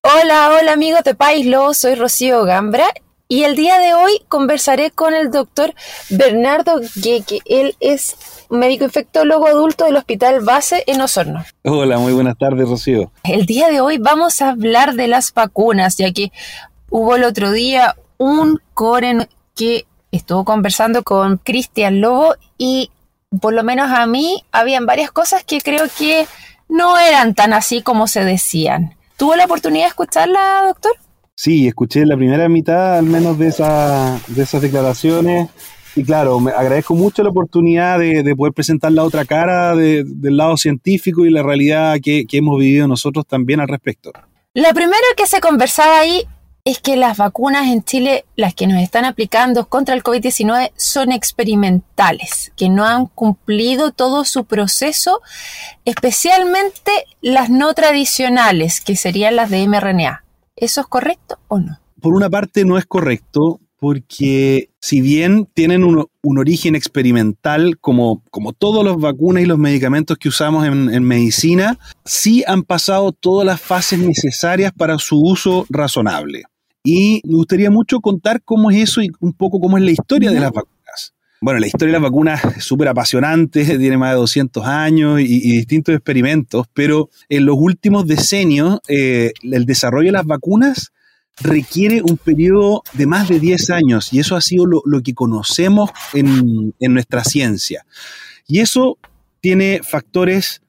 Hola amigos de País Lobo, soy Rocío Gambra y el día de hoy conversaré con el doctor Bernardo Gueque. Él es médico infectólogo adulto del Hospital Base en Osorno. Hola, muy buenas tardes, Rocío. El día de hoy vamos a hablar de las vacunas, ya que hubo el otro día un core que estuvo conversando con Cristian Lobo y por lo menos a mí habían varias cosas que creo que no eran tan así como se decían. ¿Tuvo la oportunidad de escucharla, doctor? Sí, escuché la primera mitad al menos de esas declaraciones y claro, me agradezco mucho la oportunidad de poder presentar la otra cara del lado científico y la realidad que hemos vivido nosotros también al respecto. Lo primero que se conversaba ahí es que las vacunas en Chile, las que nos están aplicando contra el COVID-19, son experimentales, que no han cumplido todo su proceso, especialmente las no tradicionales, que serían las de mRNA. ¿Eso es correcto o no? Por una parte no es correcto, porque si bien tienen un origen experimental, como todas las vacunas y los medicamentos que usamos en medicina, sí han pasado todas las fases necesarias para su uso razonable. Y me gustaría mucho contar cómo es eso y un poco cómo es la historia de las vacunas. Bueno, la historia de las vacunas es súper apasionante, tiene más de 200 años y distintos experimentos, pero en los últimos decenios el desarrollo de las vacunas requiere un periodo de más de 10 años y eso ha sido lo que conocemos en nuestra ciencia. Y eso tiene factores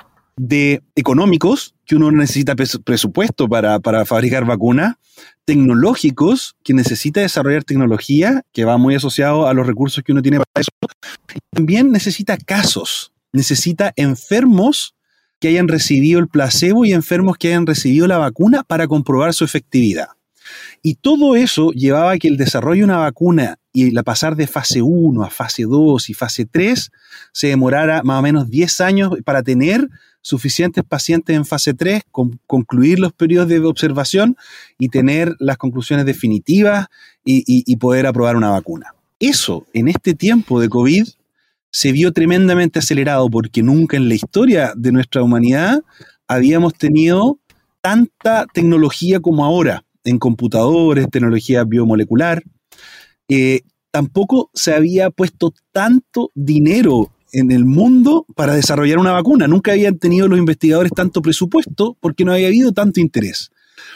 económicos, que uno necesita presupuesto para fabricar vacunas, tecnológicos, que necesita desarrollar tecnología, que va muy asociado a los recursos que uno tiene para eso. También necesita casos, necesita enfermos que hayan recibido el placebo y enfermos que hayan recibido la vacuna para comprobar su efectividad. Y todo eso llevaba a que el desarrollo de una vacuna y la pasar de fase 1 a fase 2 y fase 3 se demorara más o menos 10 años para tener suficientes pacientes en fase 3, concluir los periodos de observación y tener las conclusiones definitivas y poder aprobar una vacuna. Eso, en este tiempo de COVID, se vio tremendamente acelerado porque nunca en la historia de nuestra humanidad habíamos tenido tanta tecnología como ahora, en computadores, tecnología biomolecular. Tampoco se había puesto tanto dinero en el mundo para desarrollar una vacuna. Nunca habían tenido los investigadores tanto presupuesto porque no había habido tanto interés.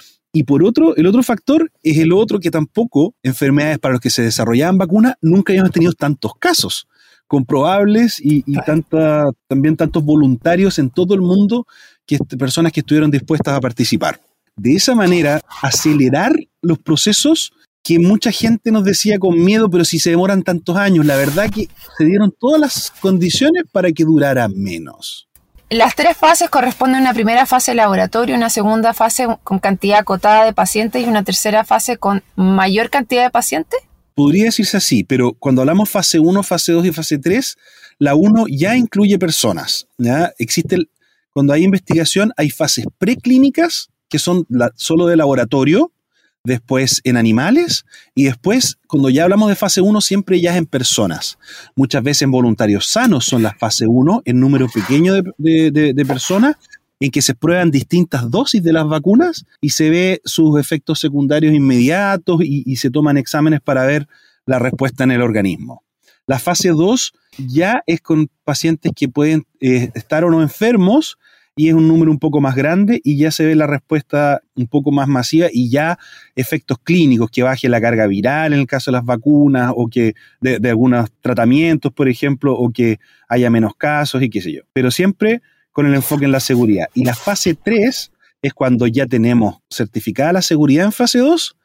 Y por otro, el otro factor es el otro que tampoco, enfermedades para las que se desarrollaban vacunas, nunca habíamos tenido tantos casos comprobables y también tantos voluntarios en todo el mundo, personas que estuvieron dispuestas a participar. De esa manera, acelerar los procesos que mucha gente nos decía con miedo, pero si se demoran tantos años, la verdad que se dieron todas las condiciones para que durara menos. Las tres fases corresponden a una primera fase de laboratorio, una segunda fase con cantidad acotada de pacientes y una tercera fase con mayor cantidad de pacientes. Podría decirse así, pero cuando hablamos fase 1, fase 2 y fase 3, la 1 ya incluye personas, ¿ya? Cuando hay investigación, hay fases preclínicas, que son solo de laboratorio, después en animales, y después, cuando ya hablamos de fase 1, siempre ya es en personas. Muchas veces en voluntarios sanos son las fase 1, en número pequeño de personas, en que se prueban distintas dosis de las vacunas y se ve sus efectos secundarios inmediatos y se toman exámenes para ver la respuesta en el organismo. La fase 2 ya es con pacientes que pueden estar o no enfermos, y es un número un poco más grande y ya se ve la respuesta un poco más masiva y ya efectos clínicos, que baje la carga viral en el caso de las vacunas o que de algunos tratamientos, por ejemplo, o que haya menos casos y qué sé yo. Pero siempre con el enfoque en la seguridad. Y la fase 3 es cuando ya tenemos certificada la seguridad en fase 2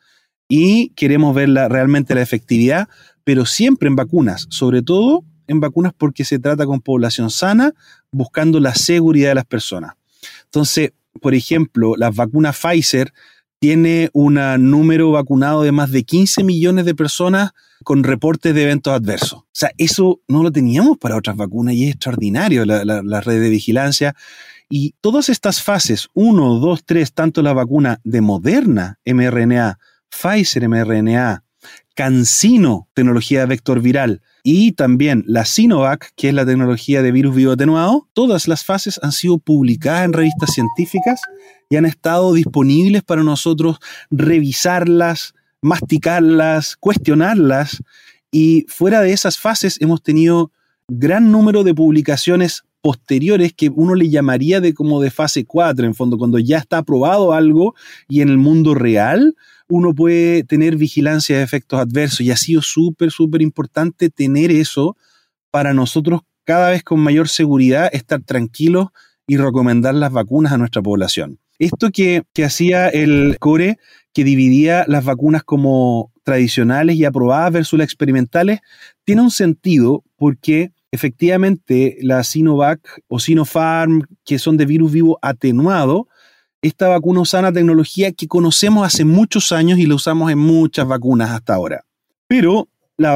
y queremos ver realmente la efectividad, pero siempre en vacunas, sobre todo en vacunas porque se trata con población sana, buscando la seguridad de las personas. Entonces, por ejemplo, las vacunas Pfizer tiene un número vacunado de más de 15 millones de personas con reportes de eventos adversos. O sea, eso no lo teníamos para otras vacunas y es extraordinario la red de vigilancia. Y todas estas fases, 1, 2, 3, tanto la vacuna de Moderna, mRNA, Pfizer, mRNA, CanSino, tecnología de vector viral, y también la Sinovac, que es la tecnología de virus vivo atenuado. Todas las fases han sido publicadas en revistas científicas y han estado disponibles para nosotros revisarlas, masticarlas, cuestionarlas, y fuera de esas fases hemos tenido gran número de publicaciones posteriores que uno le llamaría de como de fase 4, en fondo, cuando ya está aprobado algo y en el mundo real uno puede tener vigilancia de efectos adversos, y ha sido súper, súper importante tener eso para nosotros cada vez con mayor seguridad estar tranquilos y recomendar las vacunas a nuestra población. Esto que hacía el CORE, que dividía las vacunas como tradicionales y aprobadas versus las experimentales, tiene un sentido porque efectivamente la Sinovac o Sinopharm, que son de virus vivo atenuado, esta vacuna usa una tecnología que conocemos hace muchos años y la usamos en muchas vacunas hasta ahora. Pero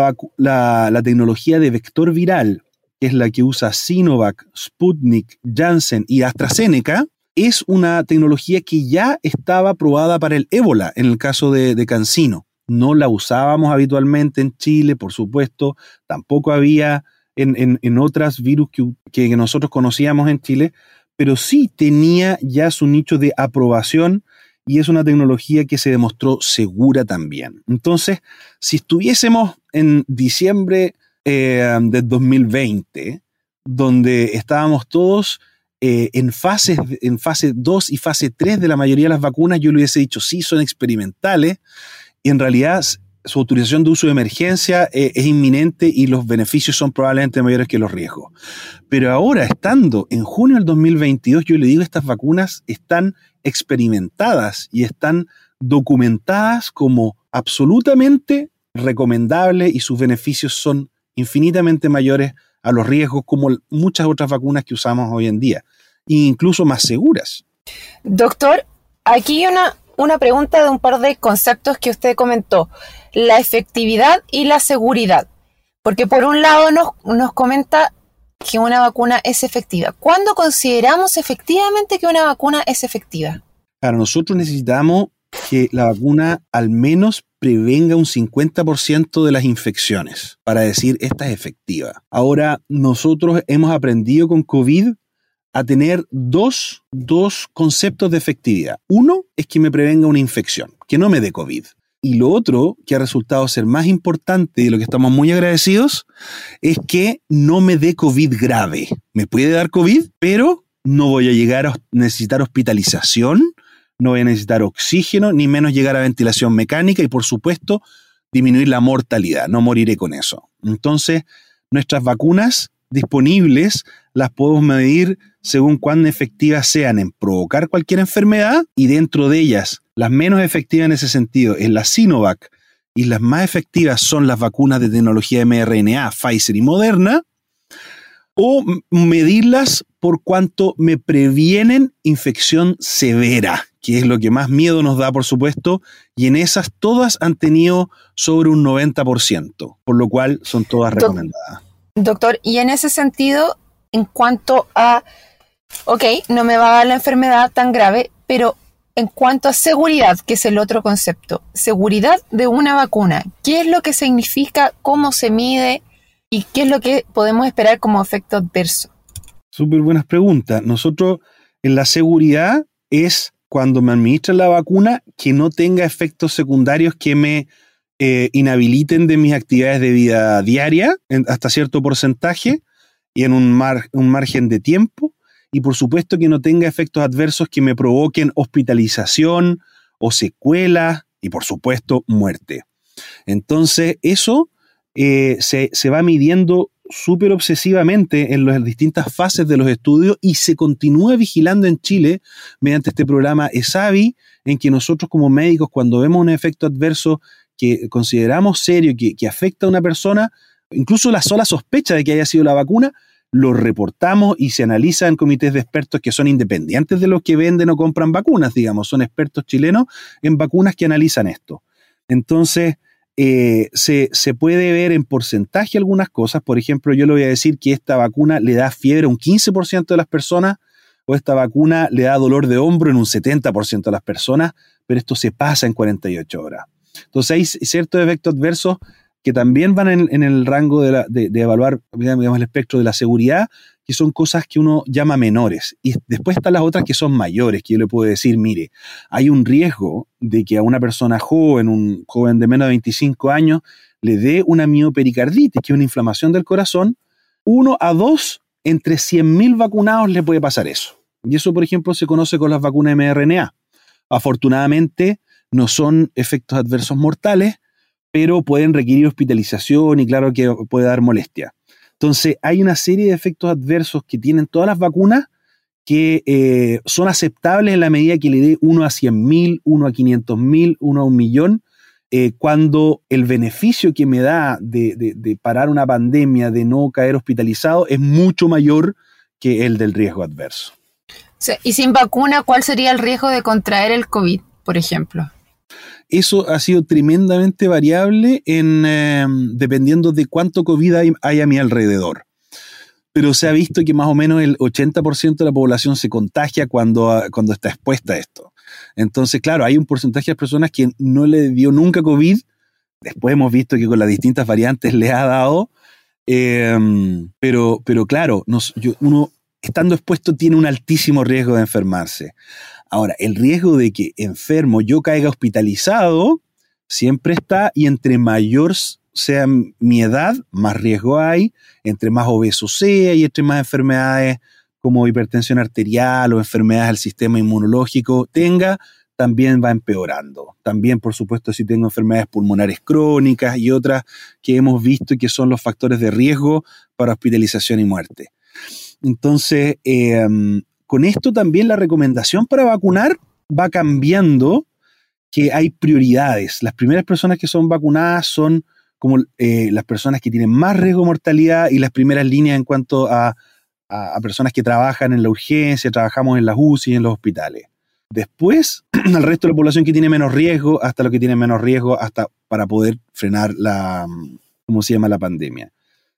la tecnología de vector viral, que es la que usa Sinovac, Sputnik, Janssen y AstraZeneca, es una tecnología que ya estaba aprobada para el ébola en el caso de CanSino. No la usábamos habitualmente en Chile, por supuesto, tampoco había en otras virus que nosotros conocíamos en Chile, pero sí tenía ya su nicho de aprobación y es una tecnología que se demostró segura también. Entonces, si estuviésemos en diciembre del 2020, donde estábamos todos en fase 2 y fase 3 de la mayoría de las vacunas, yo le hubiese dicho sí, son experimentales, y en realidad su autorización de uso de emergencia es inminente y los beneficios son probablemente mayores que los riesgos. Pero ahora, estando en junio del 2022, yo le digo, estas vacunas están experimentadas y están documentadas como absolutamente recomendables y sus beneficios son infinitamente mayores a los riesgos, como muchas otras vacunas que usamos hoy en día, e incluso más seguras. Doctor, aquí hay una pregunta de un par de conceptos que usted comentó: la efectividad y la seguridad. Porque por un lado nos comenta que una vacuna es efectiva. ¿Cuándo consideramos efectivamente que una vacuna es efectiva? Claro, nosotros necesitamos que la vacuna al menos prevenga un 50% de las infecciones para decir esta es efectiva. Ahora, nosotros hemos aprendido con COVID a tener dos conceptos de efectividad. Uno es que me prevenga una infección, que no me dé COVID. Y lo otro, que ha resultado ser más importante y de lo que estamos muy agradecidos, es que no me dé COVID grave. Me puede dar COVID, pero no voy a llegar a necesitar hospitalización, no voy a necesitar oxígeno, ni menos llegar a ventilación mecánica y, por supuesto, disminuir la mortalidad. No moriré con eso. Entonces, nuestras vacunas disponibles las podemos medir según cuán efectivas sean en provocar cualquier enfermedad, y dentro de ellas, las menos efectivas en ese sentido es la Sinovac y las más efectivas son las vacunas de tecnología mRNA, Pfizer y Moderna, o medirlas por cuánto me previenen infección severa, que es lo que más miedo nos da, por supuesto, y en esas todas han tenido sobre un 90%, por lo cual son todas recomendadas. Doctor, y en ese sentido, en cuanto a, no me va a dar la enfermedad tan grave, pero en cuanto a seguridad, que es el otro concepto, seguridad de una vacuna, ¿qué es lo que significa, cómo se mide y qué es lo que podemos esperar como efecto adverso? Súper buenas preguntas. Nosotros en la seguridad es cuando me administran la vacuna que no tenga efectos secundarios que me inhabiliten de mis actividades de vida diaria hasta cierto porcentaje y en un margen de tiempo, y por supuesto que no tenga efectos adversos que me provoquen hospitalización o secuelas y por supuesto muerte. Entonces eso se va midiendo súper obsesivamente en las distintas fases de los estudios y se continúa vigilando en Chile mediante este programa ESAVI, en que nosotros como médicos, cuando vemos un efecto adverso que consideramos serio, que afecta a una persona, incluso la sola sospecha de que haya sido la vacuna, lo reportamos y se analiza en comités de expertos que son independientes de los que venden o compran vacunas, digamos, son expertos chilenos en vacunas que analizan esto. Entonces, se puede ver en porcentaje algunas cosas. Por ejemplo, yo le voy a decir que esta vacuna le da fiebre a un 15% de las personas, o esta vacuna le da dolor de hombro en un 70% de las personas, pero esto se pasa en 48 horas. Entonces hay ciertos efectos adversos que también van en el rango de evaluar, digamos, el espectro de la seguridad, que son cosas que uno llama menores. Y después están las otras que son mayores, que yo le puedo decir, mire, hay un riesgo de que a una persona joven, un joven de menos de 25 años, le dé una miopericarditis, que es una inflamación del corazón. 1 a 2 entre 100.000 vacunados le puede pasar eso. Y eso, por ejemplo, se conoce con las vacunas mRNA. Afortunadamente, no son efectos adversos mortales, pero pueden requerir hospitalización y claro que puede dar molestia. Entonces, hay una serie de efectos adversos que tienen todas las vacunas que son aceptables en la medida que le dé 1 a 100.000, 1 a 500.000, 1 a 1.000.000, cuando el beneficio que me da de parar una pandemia, de no caer hospitalizado, es mucho mayor que el del riesgo adverso. Y sin vacuna, ¿cuál sería el riesgo de contraer el COVID, por ejemplo? Eso ha sido tremendamente variable dependiendo de cuánto COVID hay a mi alrededor. Pero se ha visto que más o menos el 80% de la población se contagia cuando está expuesta a esto. Entonces, claro, hay un porcentaje de personas que no le dio nunca COVID. Después hemos visto que con las distintas variantes le ha dado. Pero claro, uno estando expuesto tiene un altísimo riesgo de enfermarse. Ahora, el riesgo de que enfermo yo caiga hospitalizado siempre está, y entre mayor sea mi edad, más riesgo hay, entre más obeso sea y entre más enfermedades como hipertensión arterial o enfermedades del sistema inmunológico tenga, también va empeorando. También, por supuesto, si tengo enfermedades pulmonares crónicas y otras que hemos visto que son los factores de riesgo para hospitalización y muerte. Entonces, con esto también la recomendación para vacunar va cambiando, que hay prioridades. Las primeras personas que son vacunadas son como las personas que tienen más riesgo de mortalidad y las primeras líneas en cuanto a personas que trabajan en la urgencia, trabajamos en las UCI y en los hospitales. Después, al resto de la población que tiene menos riesgo, hasta lo que tiene menos riesgo, hasta para poder frenar la pandemia.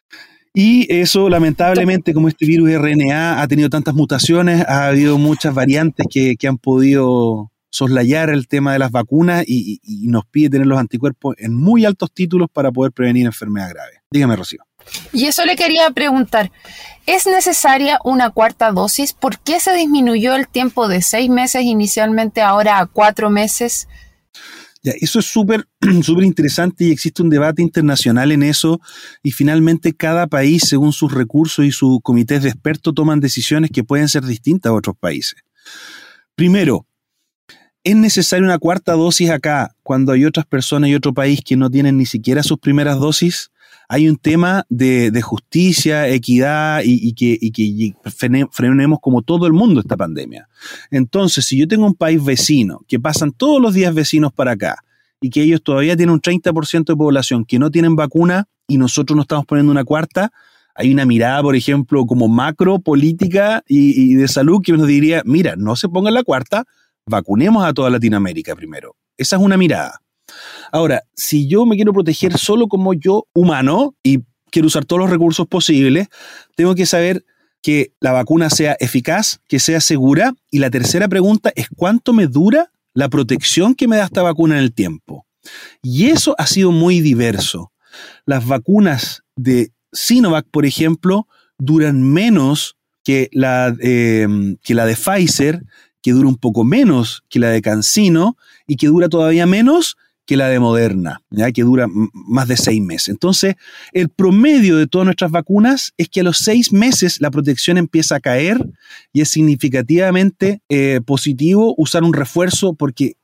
Y eso, lamentablemente, como este virus RNA ha tenido tantas mutaciones, ha habido muchas variantes que han podido soslayar el tema de las vacunas y nos pide tener los anticuerpos en muy altos títulos para poder prevenir enfermedades graves. Dígame, Rocío. Y eso le quería preguntar, ¿es necesaria una cuarta dosis? ¿Por qué se disminuyó el tiempo de 6 meses inicialmente ahora a 4 meses? Ya, eso es súper interesante y existe un debate internacional en eso y finalmente cada país, según sus recursos y sus comités de expertos, toman decisiones que pueden ser distintas a otros países. Primero, ¿es necesaria una cuarta dosis acá cuando hay otras personas y otro país que no tienen ni siquiera sus primeras dosis? Hay un tema de justicia, equidad y que frenemos como todo el mundo esta pandemia. Entonces, si yo tengo un país vecino, que pasan todos los días vecinos para acá, y que ellos todavía tienen un 30% de población que no tienen vacuna, y nosotros nos estamos poniendo una cuarta, hay una mirada, por ejemplo, como macro, política y de salud que nos diría, mira, no se pongan la cuarta, vacunemos a toda Latinoamérica primero. Esa es una mirada. Ahora, si yo me quiero proteger solo como yo, humano, y quiero usar todos los recursos posibles, tengo que saber que la vacuna sea eficaz, que sea segura, y la tercera pregunta es ¿cuánto me dura la protección que me da esta vacuna en el tiempo? Y eso ha sido muy diverso. Las vacunas de Sinovac, por ejemplo, duran menos que la de Pfizer, que dura un poco menos que la de CanSino y que dura todavía menos que la de Moderna, ¿ya? Que dura más de 6 meses. Entonces, el promedio de todas nuestras vacunas es que a los 6 meses la protección empieza a caer y es significativamente positivo usar un refuerzo porque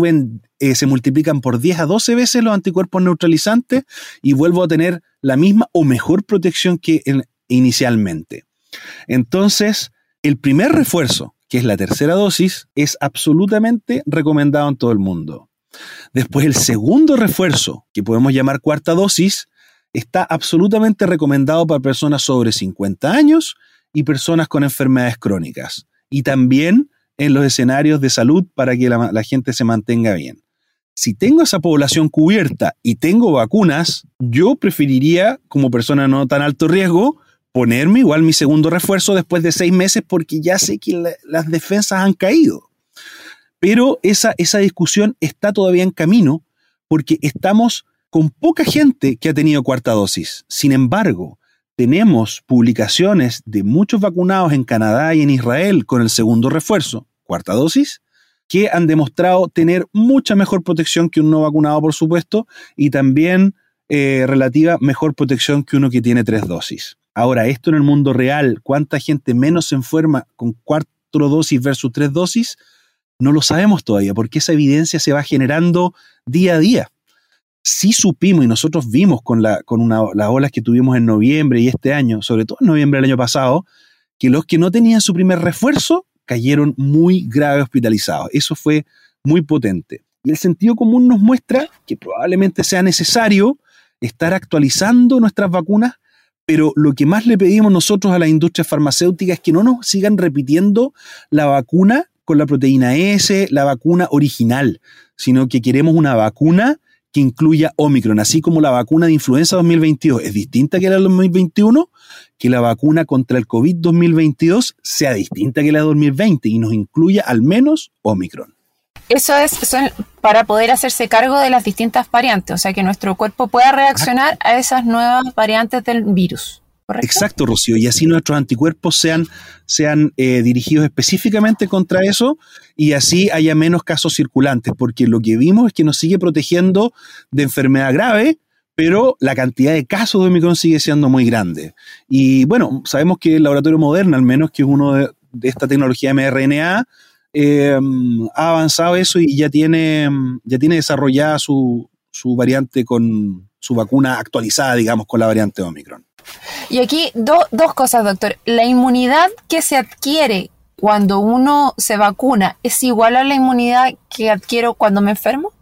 se multiplican por 10 a 12 veces los anticuerpos neutralizantes y vuelvo a tener la misma o mejor protección que inicialmente. Entonces, el primer refuerzo, que es la tercera dosis, es absolutamente recomendado en todo el mundo. Después el segundo refuerzo, que podemos llamar cuarta dosis, está absolutamente recomendado para personas sobre 50 años y personas con enfermedades crónicas. Y también en los escenarios de salud para que la gente se mantenga bien. Si tengo esa población cubierta y tengo vacunas, yo preferiría, como persona no tan alto riesgo, ponerme igual mi segundo refuerzo después de 6 meses porque ya sé que las defensas han caído. Pero esa discusión está todavía en camino porque estamos con poca gente que ha tenido cuarta dosis. Sin embargo, tenemos publicaciones de muchos vacunados en Canadá y en Israel con el segundo refuerzo, cuarta dosis, que han demostrado tener mucha mejor protección que un no vacunado, por supuesto, y también relativa mejor protección que uno que tiene 3 dosis. Ahora, esto en el mundo real, ¿cuánta gente menos se enferma con 4 dosis versus 3 dosis? No lo sabemos todavía, porque esa evidencia se va generando día a día. Sí supimos, y nosotros vimos con las olas que tuvimos en noviembre y este año, sobre todo en noviembre del año pasado, que los que no tenían su primer refuerzo cayeron muy grave hospitalizados. Eso fue muy potente. Y el sentido común nos muestra que probablemente sea necesario estar actualizando nuestras vacunas, pero lo que más le pedimos nosotros a las industrias farmacéuticas es que no nos sigan repitiendo la vacuna con la proteína S, la vacuna original, sino que queremos una vacuna que incluya Omicron, así como la vacuna de influenza 2022 es distinta que la del 2021, que la vacuna contra el COVID 2022 sea distinta que la de 2020 y nos incluya al menos Omicron. Eso es para poder hacerse cargo de las distintas variantes, o sea, que nuestro cuerpo pueda reaccionar a esas nuevas variantes del virus, ¿correcto? Exacto, Rocío, y así nuestros anticuerpos sean dirigidos específicamente contra eso y así haya menos casos circulantes, porque lo que vimos es que nos sigue protegiendo de enfermedad grave, pero la cantidad de casos de Omicron sigue siendo muy grande. Y bueno, sabemos que el laboratorio Moderna, al menos, que es uno de esta tecnología mRNA, ha avanzado eso y ya tiene desarrollada su variante con su vacuna actualizada, digamos, con la variante Omicron. Y aquí dos cosas, doctor. ¿La inmunidad que se adquiere cuando uno se vacuna es igual a la inmunidad que adquiero cuando me enfermo?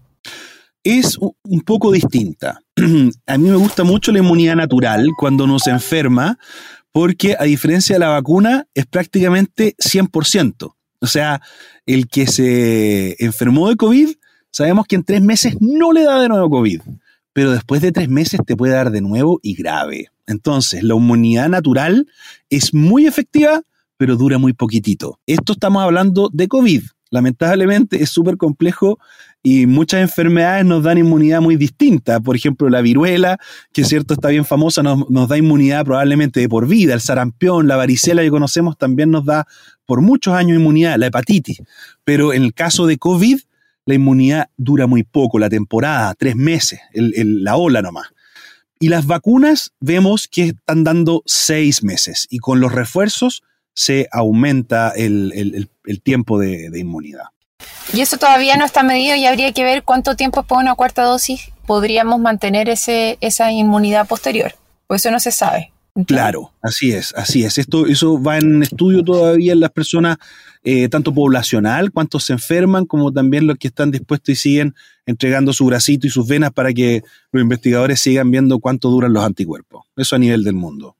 Es un poco distinta. A mí me gusta mucho la inmunidad natural cuando uno se enferma, porque a diferencia de la vacuna es prácticamente 100%. O sea, el que se enfermó de COVID, sabemos que en 3 meses no le da de nuevo COVID, pero después de 3 meses te puede dar de nuevo y grave. Entonces, la inmunidad natural es muy efectiva, pero dura muy poquitito. Esto estamos hablando de COVID. Lamentablemente es súper complejo y muchas enfermedades nos dan inmunidad muy distinta. Por ejemplo, la viruela, que es cierto, está bien famosa, nos da inmunidad probablemente de por vida. El sarampión, la varicela que conocemos también nos da por muchos años inmunidad, la hepatitis. Pero en el caso de COVID, la inmunidad dura muy poco, la temporada, 3 meses, la ola nomás. Y las vacunas vemos que están dando 6 meses y con los refuerzos se aumenta el tiempo de inmunidad. Y eso todavía no está medido y habría que ver cuánto tiempo después de una cuarta dosis podríamos mantener esa inmunidad posterior. Pues eso no se sabe. ¿Entiendes? Claro, así es. Eso va en estudio todavía en las personas, tanto poblacional, cuántos se enferman, como también los que están dispuestos y siguen entregando su bracito y sus venas para que los investigadores sigan viendo cuánto duran los anticuerpos. Eso a nivel del mundo.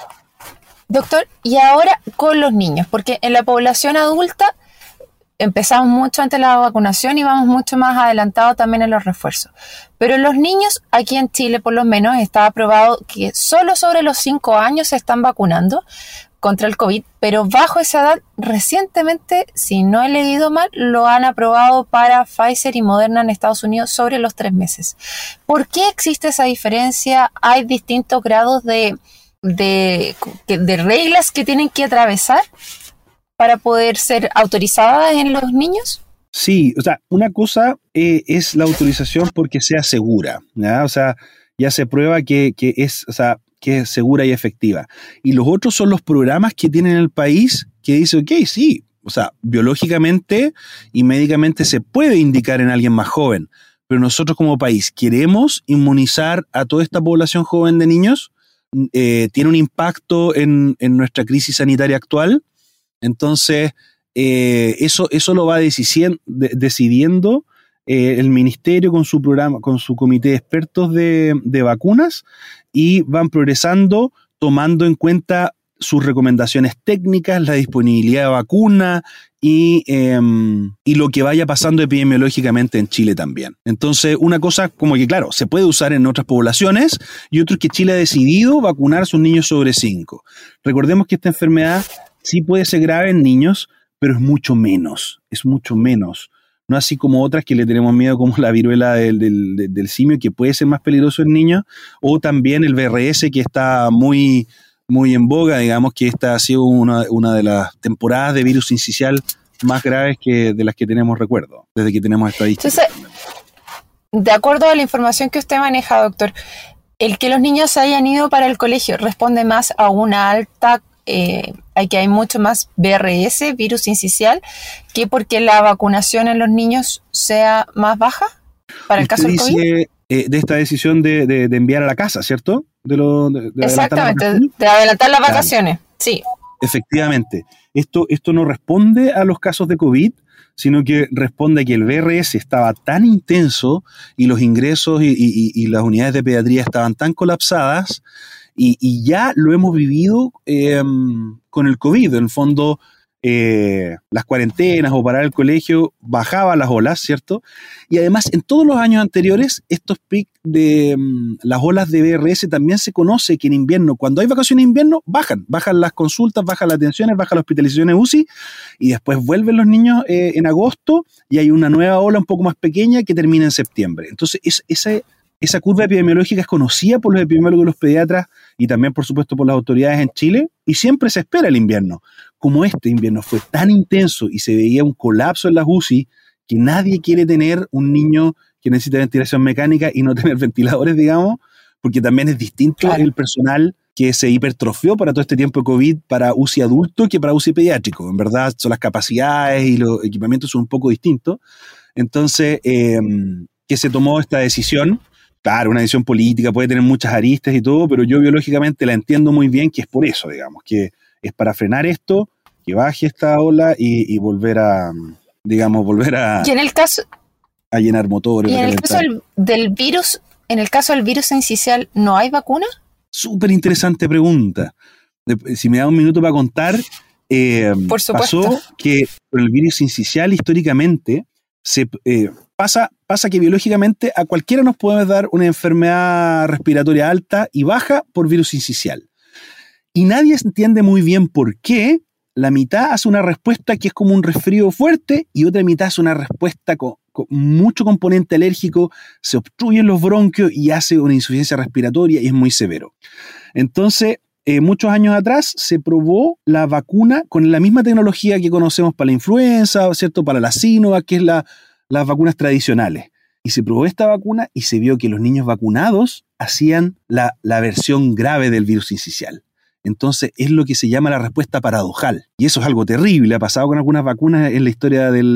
Doctor, y ahora con los niños, porque en la población adulta empezamos mucho antes de la vacunación y vamos mucho más adelantados también en los refuerzos. Pero en los niños, aquí en Chile por lo menos, está aprobado que solo sobre los 5 años se están vacunando contra el COVID, pero bajo esa edad, recientemente, si no he leído mal, lo han aprobado para Pfizer y Moderna en Estados Unidos sobre los 3 meses. ¿Por qué existe esa diferencia? ¿Hay distintos grados de reglas que tienen que atravesar para poder ser autorizadas en los niños? Sí, o sea, una cosa es la autorización porque sea segura, ¿ya? O sea, ya se prueba que es segura y efectiva. Y los otros son los programas que tienen el país que dice, ok, sí, o sea, biológicamente y médicamente se puede indicar en alguien más joven, pero nosotros como país queremos inmunizar a toda esta población joven de niños. Tiene un impacto en nuestra crisis sanitaria actual. Entonces, eso lo va decidiendo el ministerio con su programa, con su comité de expertos de vacunas, y van progresando tomando en cuenta sus recomendaciones técnicas, la disponibilidad de vacuna y lo que vaya pasando epidemiológicamente en Chile también. Entonces, una cosa como que, claro, se puede usar en otras poblaciones y otro es que Chile ha decidido vacunar a sus niños sobre 5. Recordemos que esta enfermedad sí puede ser grave en niños, pero es mucho menos no así como otras que le tenemos miedo, como la viruela del simio, que puede ser más peligroso en niños, o también el VRS, que está muy, muy en boga, digamos que esta ha sido una de las temporadas de virus sincicial más graves de las que tenemos recuerdo, desde que tenemos estadísticas. Entonces, de acuerdo a la información que usted maneja, doctor, el que los niños se hayan ido para el colegio responde más a una alta, que hay mucho más VRS, virus sincicial, que porque la vacunación en los niños sea más baja para el caso del COVID. De esta decisión de enviar a la casa, ¿cierto? Exactamente, de adelantar las vacaciones, sí. Efectivamente. Esto no responde a los casos de COVID, sino que responde a que el VRS estaba tan intenso y los ingresos y las unidades de pediatría estaban tan colapsadas y ya lo hemos vivido con el COVID. En el fondo, las cuarentenas o parar el colegio bajaban las olas, ¿cierto? Y además, en todos los años anteriores, estos picos de las olas de VRS también se conoce que en invierno, cuando hay vacaciones de invierno, bajan las consultas, bajan las atenciones, bajan las hospitalizaciones UCI, y después vuelven los niños en agosto y hay una nueva ola un poco más pequeña que termina en septiembre. Entonces, esa curva epidemiológica es conocida por los epidemiólogos y los pediatras y también, por supuesto, por las autoridades en Chile, y siempre se espera el invierno. Como este invierno fue tan intenso y se veía un colapso en las UCI, que nadie quiere tener un niño que necesita ventilación mecánica y no tener ventiladores, digamos, porque también es distinto el personal que se hipertrofió para todo este tiempo de COVID para UCI adulto que para UCI pediátrico. En verdad, son las capacidades y los equipamientos son un poco distintos. Entonces, que se tomó esta decisión. Claro, una decisión política, puede tener muchas aristas y todo, pero yo biológicamente la entiendo muy bien, que es por eso, digamos, que es para frenar esto, que baje esta ola y volver a, digamos, y en el caso, a llenar motores. Y en el caso del virus, en el caso del virus sincicial, ¿no hay vacuna? Súper interesante pregunta. Si me da un minuto para contar, por supuesto. Pasó que con el virus sincicial históricamente pasa que biológicamente a cualquiera nos puede dar una enfermedad respiratoria alta y baja por virus sincicial. Y nadie entiende muy bien por qué. La mitad hace una respuesta que es como un resfrío fuerte y otra mitad hace una respuesta con mucho componente alérgico, se obstruyen los bronquios y hace una insuficiencia respiratoria y es muy severo. Entonces, muchos años atrás se probó la vacuna con la misma tecnología que conocemos para la influenza, ¿cierto? Para la Sinovac, que es las vacunas tradicionales. Y se probó esta vacuna y se vio que los niños vacunados hacían la versión grave del virus sincicial. Entonces es lo que se llama la respuesta paradojal. Y eso es algo terrible. Ha pasado con algunas vacunas en la historia de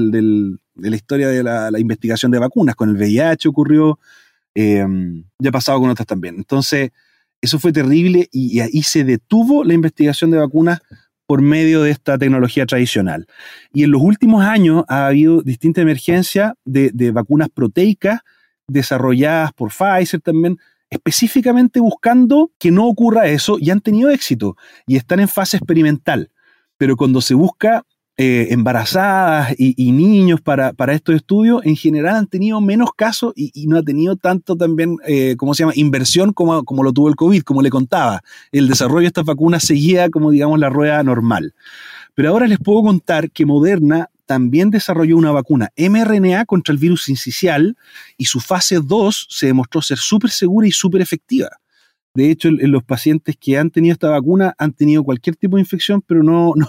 la investigación de vacunas. Con el VIH ocurrió, ya ha pasado con otras también. Entonces eso fue terrible y ahí se detuvo la investigación de vacunas por medio de esta tecnología tradicional. Y en los últimos años ha habido distintas emergencias de vacunas proteicas desarrolladas por Pfizer también, específicamente buscando que no ocurra eso, y han tenido éxito y están en fase experimental. Pero cuando se busca embarazadas y niños para estos estudios, en general han tenido menos casos y no ha tenido tanto también, inversión como lo tuvo el COVID, como le contaba. El desarrollo de estas vacunas seguía como, digamos, la rueda normal. Pero ahora les puedo contar que Moderna también desarrolló una vacuna mRNA contra el virus sincicial y su fase 2 se demostró ser súper segura y súper efectiva. De hecho, en los pacientes que han tenido esta vacuna han tenido cualquier tipo de infección, pero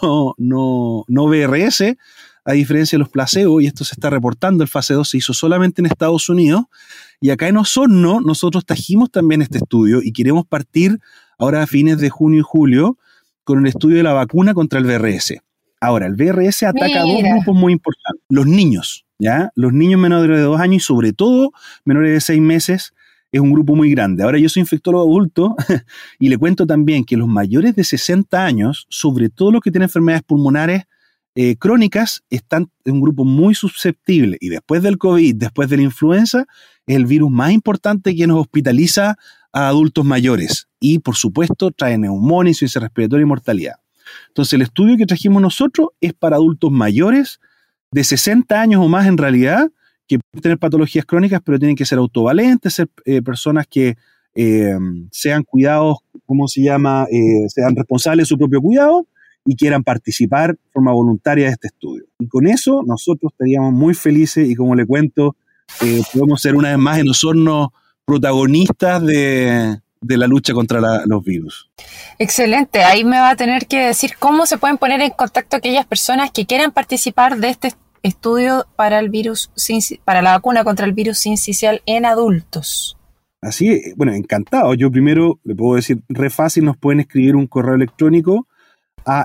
no VRS, a diferencia de los placebos, y esto se está reportando. El fase 2 se hizo solamente en Estados Unidos, y acá en Osorno nosotros trajimos también este estudio y queremos partir ahora a fines de junio y julio con el estudio de la vacuna contra el VRS. Ahora, el VRS ataca a dos grupos muy importantes. Los niños, ¿ya? Los niños menores de 2 años y sobre todo menores de 6 meses es un grupo muy grande. Ahora, yo soy infectólogo adulto y le cuento también que los mayores de 60 años, sobre todo los que tienen enfermedades pulmonares crónicas, están en un grupo muy susceptible. Y después del COVID, después de la influenza, es el virus más importante que nos hospitaliza a adultos mayores. Y, por supuesto, trae neumonía, insuficiencia respiratoria y mortalidad. Entonces, el estudio que trajimos nosotros es para adultos mayores de 60 años o más en realidad, que pueden tener patologías crónicas, pero tienen que ser autovalentes, ser personas que sean cuidados, sean responsables de su propio cuidado y quieran participar de forma voluntaria de este estudio. Y con eso nosotros estaríamos muy felices y, como le cuento, podemos ser una vez más en Osorno protagonistas de la lucha contra los virus. Excelente. Ahí me va a tener que decir cómo se pueden poner en contacto aquellas personas que quieran participar de este estudio para la vacuna contra el virus sincicial en adultos. Así es, bueno, encantado. Yo primero le puedo decir, re fácil, nos pueden escribir un correo electrónico a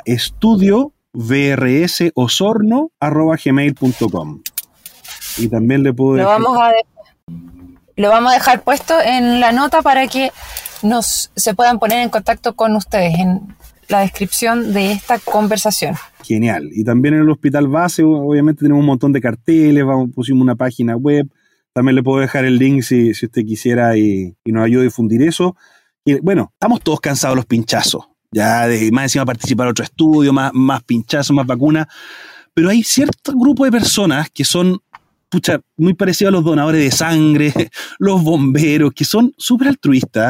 estudiovrsosorno@gmail.com. Y también le puedo decir... Lo vamos a dejar puesto en la nota para que se puedan poner en contacto con ustedes en la descripción de esta conversación. Genial. Y también en el Hospital Base, obviamente tenemos un montón de carteles, pusimos una página web. También le puedo dejar el link si usted quisiera y nos ayuda a difundir eso. Y bueno, estamos todos cansados de los pinchazos. Ya más encima participar en otro estudio, más pinchazos, más vacunas. Pero hay cierto grupo de personas que son muy parecidos a los donadores de sangre, los bomberos, que son súper altruistas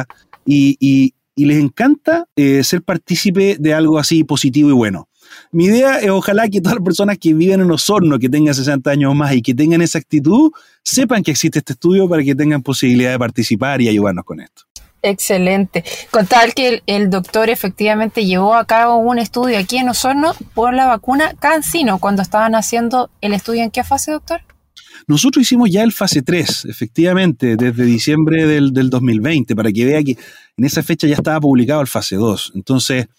y les encanta ser partícipe de algo así positivo y bueno. Mi idea es ojalá que todas las personas que viven en Osorno, que tengan 60 años o más y que tengan esa actitud, sepan que existe este estudio para que tengan posibilidad de participar y ayudarnos con esto. Excelente. Contar que el doctor efectivamente llevó a cabo un estudio aquí en Osorno por la vacuna CanSino, cuando estaban haciendo el estudio. ¿En qué fase, doctor? Nosotros hicimos ya el fase 3, efectivamente, desde diciembre del 2020, para que vea que en esa fecha ya estaba publicado el fase 2. Entonces,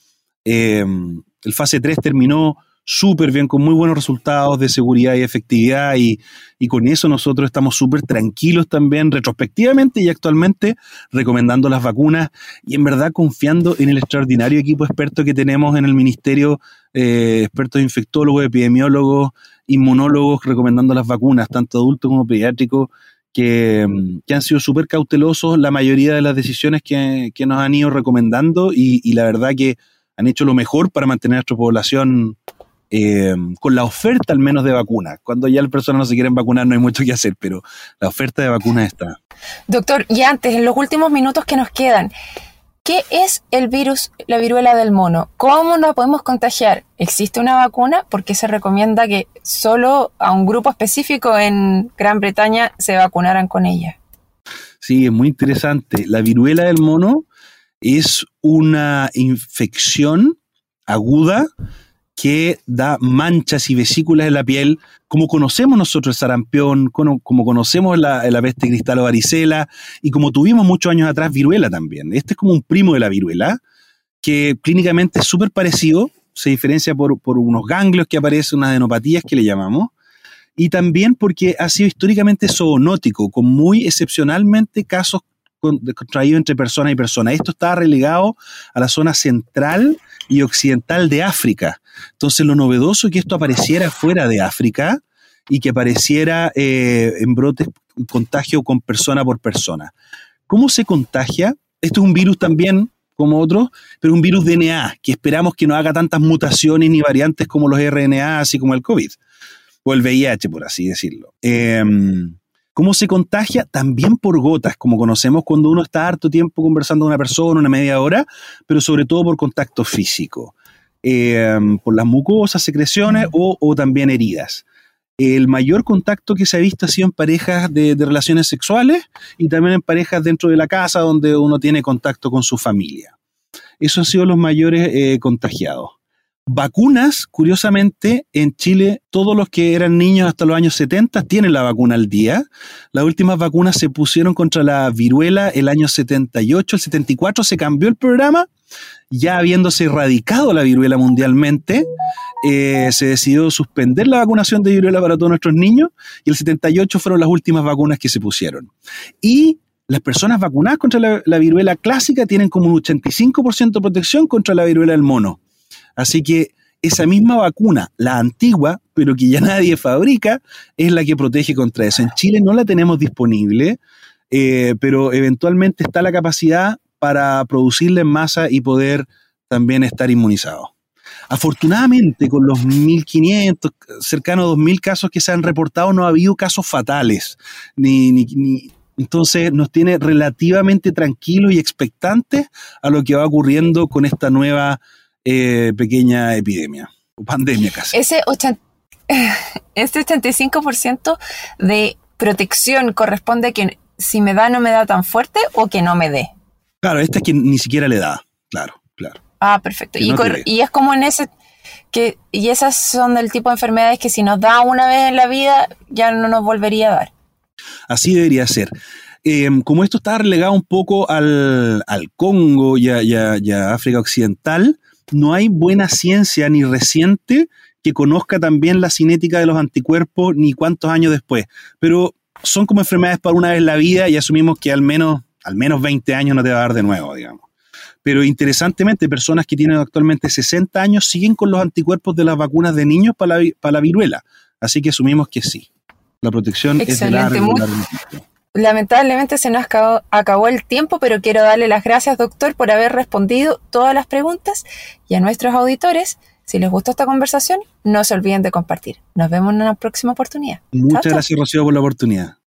el fase 3 terminó súper bien, con muy buenos resultados de seguridad y efectividad, y con eso nosotros estamos súper tranquilos también, retrospectivamente y actualmente, recomendando las vacunas y en verdad confiando en el extraordinario equipo experto que tenemos en el Ministerio, expertos infectólogos, epidemiólogos, inmunólogos, recomendando las vacunas, tanto adultos como pediátricos, que han sido súper cautelosos la mayoría de las decisiones que nos han ido recomendando y la verdad que han hecho lo mejor para mantener a nuestra población con la oferta al menos de vacunas. Cuando ya las personas no se quieren vacunar no hay mucho que hacer, pero la oferta de vacunas está. Doctor, y antes, en los últimos minutos que nos quedan, ¿qué es el virus, la viruela del mono? ¿Cómo nos podemos contagiar? ¿Existe una vacuna? ¿Por qué se recomienda que solo a un grupo específico en Gran Bretaña se vacunaran con ella? Sí, es muy interesante. La viruela del mono es una infección aguda que da manchas y vesículas en la piel, como conocemos nosotros el sarampión, como conocemos la peste cristal o varicela, y como tuvimos muchos años atrás viruela también. Este es como un primo de la viruela, que clínicamente es súper parecido, se diferencia por unos ganglios que aparecen, unas adenopatías que le llamamos, y también porque ha sido históricamente zoonótico, con muy excepcionalmente casos contraídos entre persona y persona. Esto está relegado a la zona central y occidental de África. Entonces, lo novedoso es que esto apareciera fuera de África y que apareciera en brotes, contagio con persona por persona. ¿Cómo se contagia? Esto es un virus también, como otros, pero un virus DNA, que esperamos que no haga tantas mutaciones ni variantes como los RNA, así como el COVID, o el VIH, por así decirlo. ¿Cómo se contagia? También por gotas, como conocemos cuando uno está harto tiempo conversando con una persona, una media hora, pero sobre todo por contacto físico, por las mucosas, secreciones o también heridas. El mayor contacto que se ha visto ha sido en parejas de relaciones sexuales y también en parejas dentro de la casa donde uno tiene contacto con su familia. Esos han sido los mayores contagiados. Vacunas, curiosamente, en Chile, todos los que eran niños hasta los años 70 tienen la vacuna al día. Las últimas vacunas se pusieron contra la viruela el año 78, el 74 se cambió el programa, ya habiéndose erradicado la viruela mundialmente, se decidió suspender la vacunación de viruela para todos nuestros niños y el 78 fueron las últimas vacunas que se pusieron. Y las personas vacunadas contra la viruela clásica tienen como un 85% de protección contra la viruela del mono. Así que esa misma vacuna, la antigua, pero que ya nadie fabrica, es la que protege contra eso. En Chile no la tenemos disponible, pero eventualmente está la capacidad para producirla en masa y poder también estar inmunizado. Afortunadamente, con los 1.500, cercanos a 2.000 casos que se han reportado, no ha habido casos fatales. Entonces nos tiene relativamente tranquilos y expectantes a lo que va ocurriendo con esta nueva pequeña epidemia o pandemia casi. Ese 85% de protección corresponde a que si me da no me da tan fuerte o que no me dé. Claro, esta es que ni siquiera le da, claro. Ah, perfecto. No Y es como en ese... y esas son del tipo de enfermedades que si nos da una vez en la vida ya no nos volvería a dar. Así debería ser. Como esto está relegado un poco al Congo y a África Occidental, no hay buena ciencia ni reciente que conozca también la cinética de los anticuerpos ni cuántos años después. Pero son como enfermedades para una vez en la vida y asumimos que al menos 20 años no te va a dar de nuevo, digamos. Pero interesantemente, personas que tienen actualmente 60 años siguen con los anticuerpos de las vacunas de niños para la viruela. Así que asumimos que sí. La protección es de largo tiempo. Lamentablemente se nos acabó el tiempo, pero quiero darle las gracias, doctor, por haber respondido todas las preguntas, y a nuestros auditores, si les gustó esta conversación, no se olviden de compartir. Nos vemos en una próxima oportunidad. Muchas gracias, Rocío, por la oportunidad.